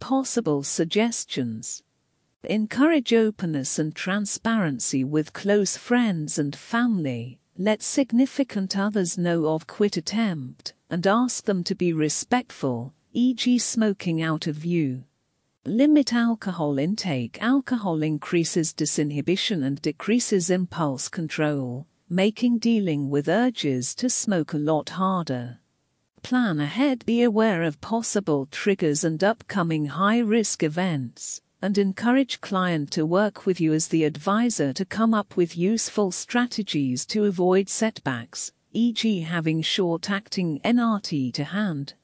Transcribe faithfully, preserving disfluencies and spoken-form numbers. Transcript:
possible suggestions. Encourage openness and transparency with close friends and family. Let significant others know of quit attempt and ask them to be respectful, for example smoking out of view. Limit alcohol intake. Alcohol increases disinhibition and decreases impulse control, making dealing with urges to smoke a lot harder. Plan ahead. Be aware of possible triggers and upcoming high-risk events, and encourage client to work with you as the advisor to come up with useful strategies to avoid setbacks, for example having short-acting N R T to hand.